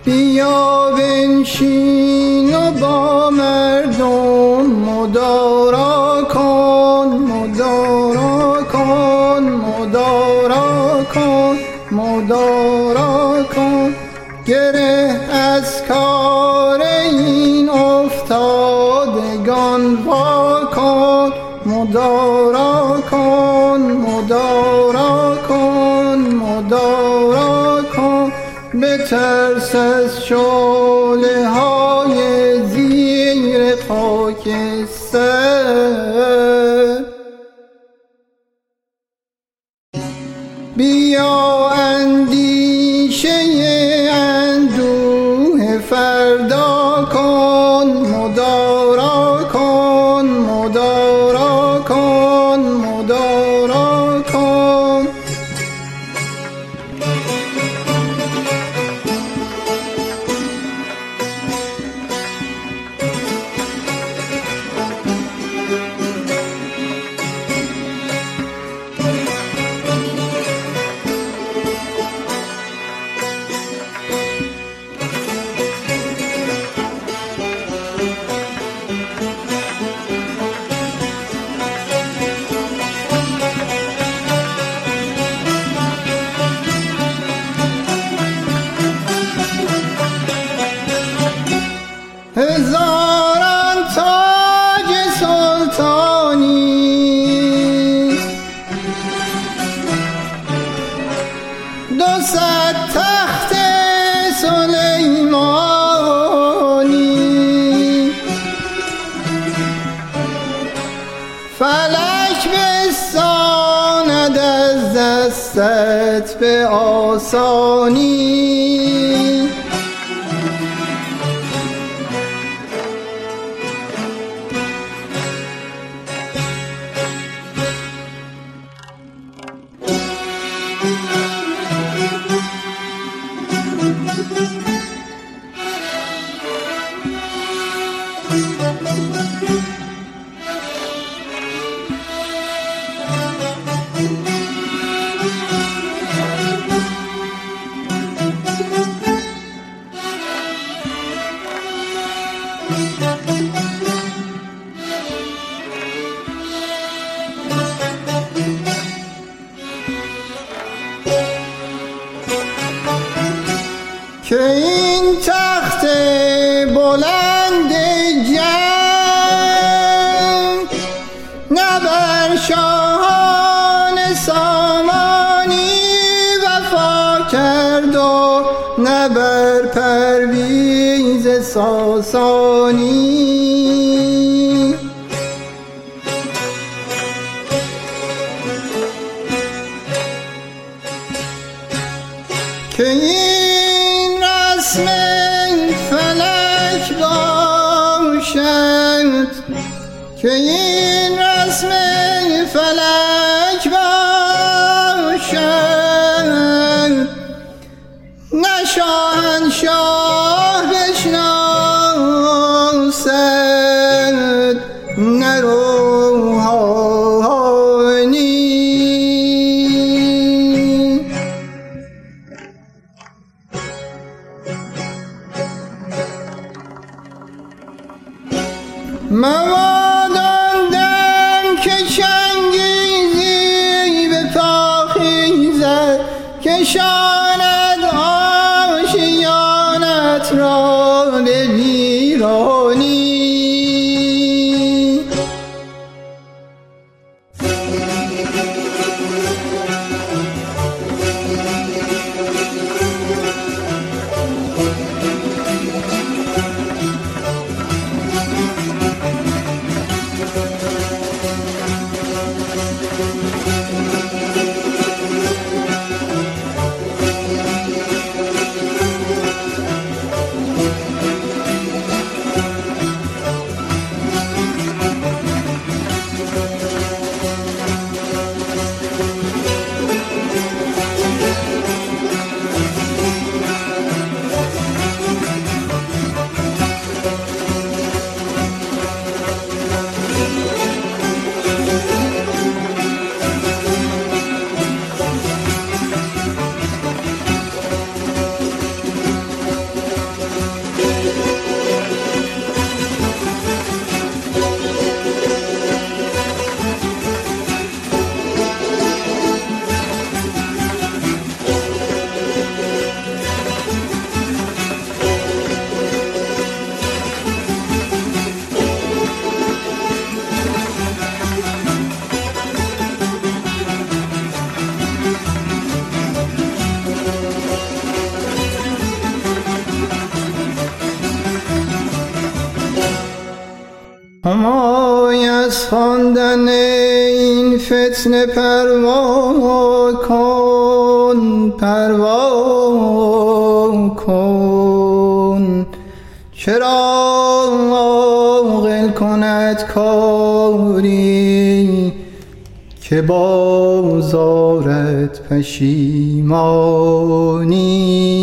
بیا بنشین و با مردم مدارا کن، مدارا کن، مدارا کن، مدارا کن. گره از کار این افتادگان وا کن، مدارا کن، مدارا کن، مدارا کن. بترس از شعله های زیر خاکستر. بیا اندیشه اندوه فردا کن، مدارا کن، مدارا کن، مدارا کن. هزاران تاج سلطانی، 200 تخت سلیمانی. فلک بستاند از دستت به آسانی. که این تخت بلند جنگ نه بر شاهان سامانی وفا کرد و نه بر پرویز ساسانی. که این رسم فلک باشد، که این رسم فلک باشد. نه شاهنشاه بشناسد نه روحانی. مبادا دم که چنگیزی به پا خیزد، کشاند آشیانت را به ویرانی. همای از خواندن این فتنه پروا کن، پروا کن. چرا عاقل کند کاری که بازارت پشیمانی؟